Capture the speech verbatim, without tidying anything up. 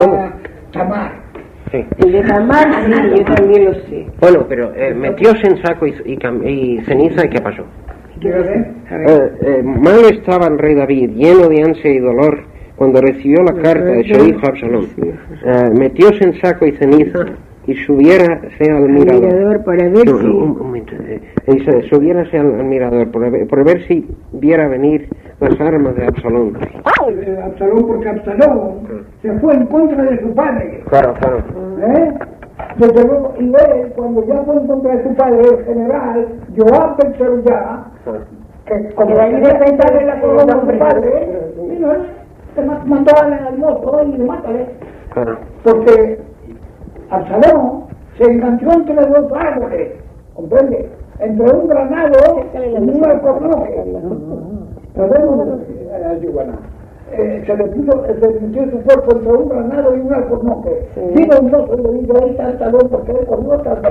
Tamar. Sí. El de Tamar, sí, yo también lo sé. Bueno, pero eh, metióse en saco y, y, cam- y ceniza, ¿y qué pasó? Dígame. Eh, eh, mal estaba el rey David, lleno de ansia y dolor, cuando recibió la carta de su hijo Absalón. Eh, metióse en saco y ceniza y subiérase al mirador. Mirador para ver No, si... no, un, un momento. Eh, y se- subiérase al, al mirador por ver, por ver si viera venir las armas de Absalón. Eh, Absalón, porque Absalón se fue en contra de su padre. Claro, claro. ¿Eh? Desde luego, y él, cuando ya fue en contra de su padre, el general Joab Ben Zeruya, que como la idea de estar en la corona de su padre, vino él, se ma- mandó al, al mozo y le mátale. Claro. Porque Absalón se enganchó entre dos árboles, ¿comprende? Entre un granado y un alcornoque. Perdón, eh, Iguana. Eh, se le puso, se metió su cuerpo entre un granado y un alcornoque. Vino un mozo y le dijo, ahí está Absalón, porque él corrió tras de